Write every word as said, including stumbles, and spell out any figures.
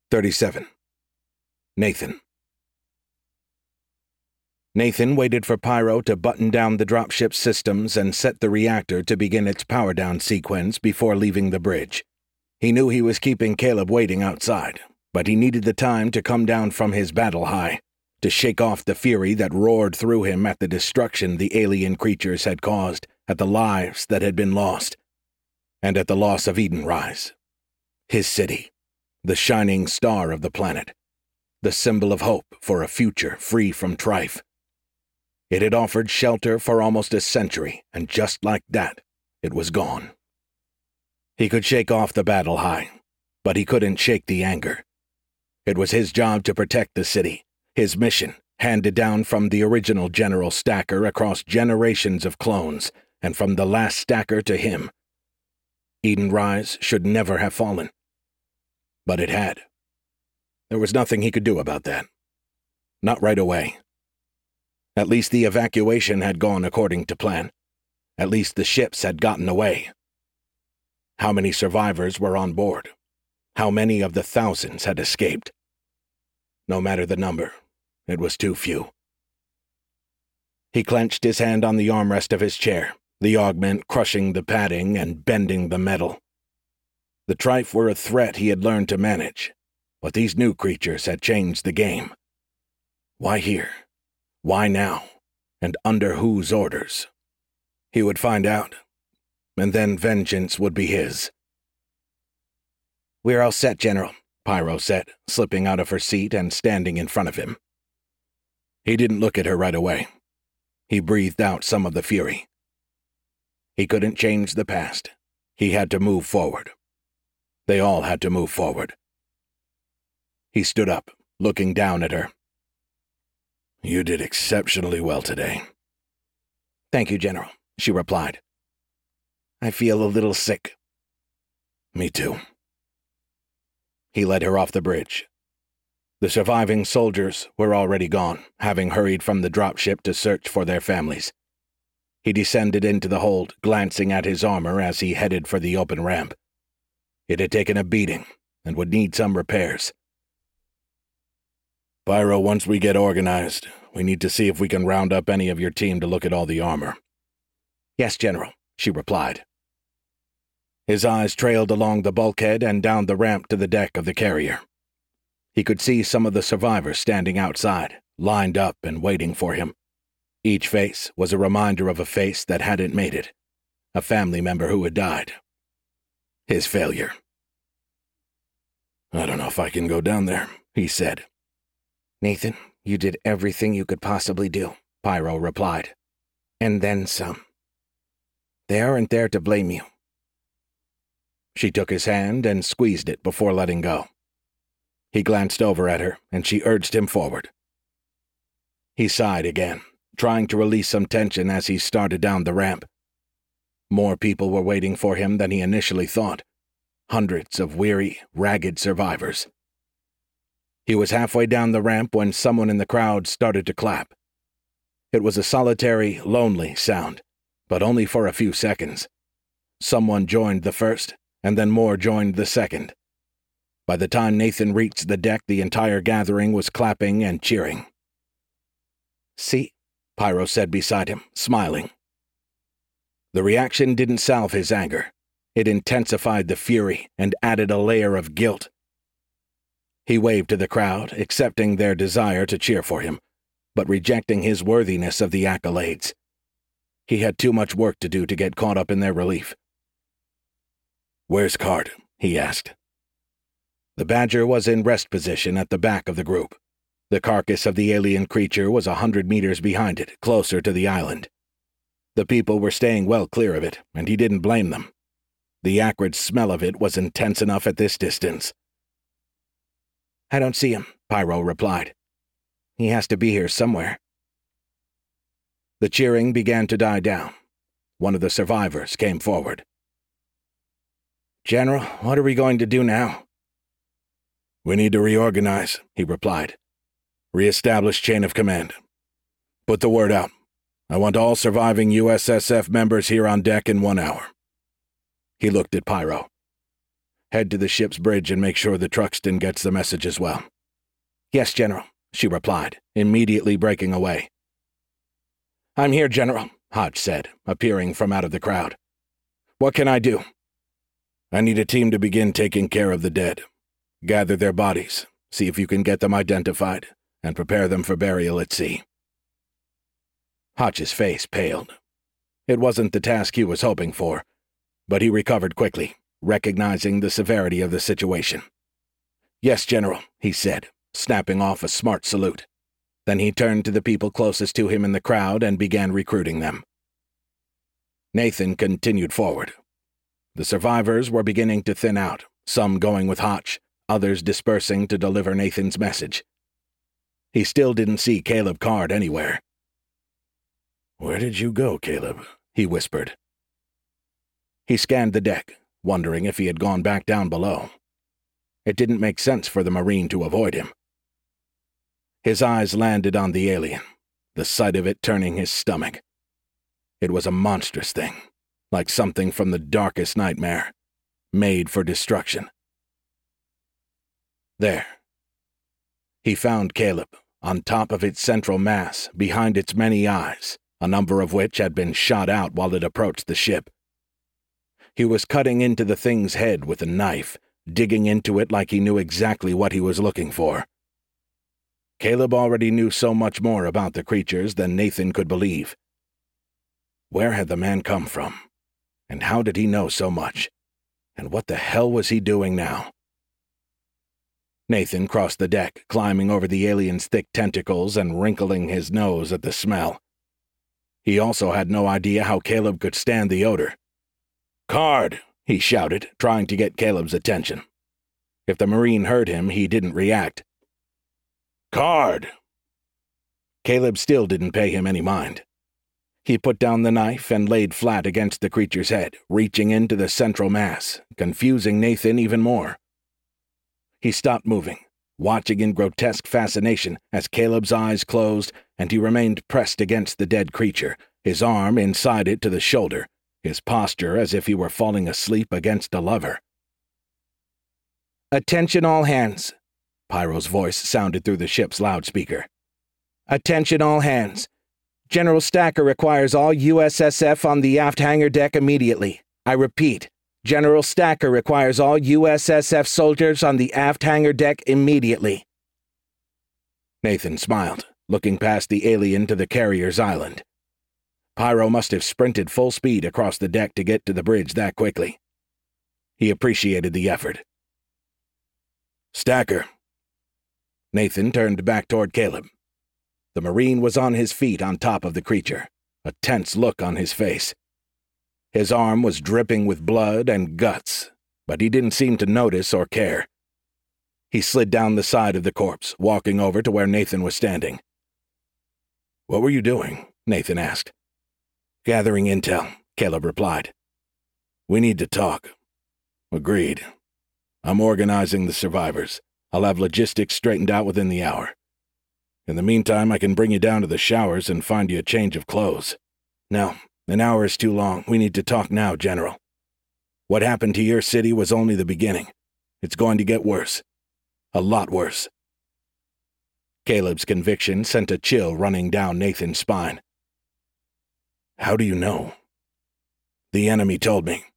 thirty-seven. Nathan. Nathan waited for Pyro to button down the dropship systems and set the reactor to begin its power-down sequence before leaving the bridge. He knew he was keeping Caleb waiting outside, but he needed the time to come down from his battle high, to shake off the fury that roared through him at the destruction the alien creatures had caused, at the lives that had been lost, and at the loss of Edenrise. His city, the shining star of the planet, the symbol of hope for a future free from Trife. It had offered shelter for almost a century, and just like that, it was gone. He could shake off the battle high, but he couldn't shake the anger. It was his job to protect the city, his mission, handed down from the original General Stacker across generations of clones, and from the last Stacker to him. Edenrise should never have fallen. But it had. There was nothing he could do about that. Not right away. At least the evacuation had gone according to plan. At least the ships had gotten away. How many survivors were on board? How many of the thousands had escaped? No matter the number, it was too few. He clenched his hand on the armrest of his chair, the augment crushing the padding and bending the metal. The Trife were a threat he had learned to manage, but these new creatures had changed the game. Why here? Why now? And under whose orders? He would find out, and then vengeance would be his. "We're all set, General," Pyro said, slipping out of her seat and standing in front of him. He didn't look at her right away. He breathed out some of the fury. He couldn't change the past. He had to move forward. They all had to move forward. He stood up, looking down at her. "You did exceptionally well today." "Thank you, General," she replied. "I feel a little sick." "Me too." He led her off the bridge. The surviving soldiers were already gone, having hurried from the dropship to search for their families. He descended into the hold, glancing at his armor as he headed for the open ramp. It had taken a beating and would need some repairs. "Pyro, once we get organized, we need to see if we can round up any of your team to look at all the armor." "Yes, General," she replied. His eyes trailed along the bulkhead and down the ramp to the deck of the carrier. He could see some of the survivors standing outside, lined up and waiting for him. Each face was a reminder of a face that hadn't made it, a family member who had died. His failure. "I don't know if I can go down there," he said. "Nathan, you did everything you could possibly do," Pyro replied. "And then some. They aren't there to blame you." She took his hand and squeezed it before letting go. He glanced over at her, and she urged him forward. He sighed again, trying to release some tension as he started down the ramp. More people were waiting for him than he initially thought. Hundreds of weary, ragged survivors. He was halfway down the ramp when someone in the crowd started to clap. It was a solitary, lonely sound, but only for a few seconds. Someone joined the first, and then more joined the second. By the time Nathan reached the deck, the entire gathering was clapping and cheering. "See?" Pyro said beside him, smiling. The reaction didn't salve his anger. It intensified the fury and added a layer of guilt. He waved to the crowd, accepting their desire to cheer for him, but rejecting his worthiness of the accolades. He had too much work to do to get caught up in their relief. "Where's Card?" he asked. The Badger was in rest position at the back of the group. The carcass of the alien creature was a hundred meters behind it, closer to the island. The people were staying well clear of it, and he didn't blame them. The acrid smell of it was intense enough at this distance. "I don't see him," Pyro replied. "He has to be here somewhere." The cheering began to die down. One of the survivors came forward. "General, what are we going to do now?" "We need to reorganize," he replied. "Re-establish chain of command. Put the word out. I want all surviving U S S F members here on deck in one hour." He looked at Pyro. Head to the ship's bridge and make sure the Truxton gets the message as well." "Yes, General," she replied, immediately breaking away. "I'm here, General," Hodge said, appearing from out of the crowd. "What can I do?" "I need a team to begin taking care of the dead. Gather their bodies, see if you can get them identified, and prepare them for burial at sea." Hodge's face paled. It wasn't the task he was hoping for, but he recovered quickly, recognizing the severity of the situation. "Yes, General," he said, snapping off a smart salute. Then he turned to the people closest to him in the crowd and began recruiting them. Nathan continued forward. The survivors were beginning to thin out, some going with Hodge, others dispersing to deliver Nathan's message. He still didn't see Caleb Card anywhere. "Where did you go, Caleb?" he whispered. He scanned the deck, wondering if he had gone back down below. It didn't make sense for the Marine to avoid him. His eyes landed on the alien, the sight of it turning his stomach. It was a monstrous thing, like something from the darkest nightmare, made for destruction. There. He found Caleb, on top of its central mass, behind its many eyes, a number of which had been shot out while it approached the ship. He was cutting into the thing's head with a knife, digging into it like he knew exactly what he was looking for. Caleb already knew so much more about the creatures than Nathan could believe. Where had the man come from? And how did he know so much? And what the hell was he doing now? Nathan crossed the deck, climbing over the alien's thick tentacles and wrinkling his nose at the smell. He also had no idea how Caleb could stand the odor. "Card!" he shouted, trying to get Caleb's attention. If the Marine heard him, he didn't react. "Card!" Caleb still didn't pay him any mind. He put down the knife and laid flat against the creature's head, reaching into the central mass, confusing Nathan even more. He stopped moving, watching in grotesque fascination as Caleb's eyes closed and he remained pressed against the dead creature, his arm inside it to the shoulder, his posture as if he were falling asleep against a lover. "Attention all hands," Pyro's voice sounded through the ship's loudspeaker. "Attention all hands. General Stacker requires all U S S F on the aft hangar deck immediately. I repeat, General Stacker requires all U S S F soldiers on the aft hangar deck immediately." Nathan smiled, looking past the alien to the carrier's island. Pyro must have sprinted full speed across the deck to get to the bridge that quickly. He appreciated the effort. "Stacker." Nathan turned back toward Caleb. The Marine was on his feet on top of the creature, a tense look on his face. His arm was dripping with blood and guts, but he didn't seem to notice or care. He slid down the side of the corpse, walking over to where Nathan was standing. "What were you doing?" Nathan asked. "Gathering intel," Caleb replied. "We need to talk." "Agreed. I'm organizing the survivors. I'll have logistics straightened out within the hour. In the meantime, I can bring you down to the showers and find you a change of clothes." "No, an hour is too long. We need to talk now, General. What happened to your city was only the beginning. It's going to get worse. A lot worse." Caleb's conviction sent a chill running down Nathan's spine. "How do you know?" "The enemy told me.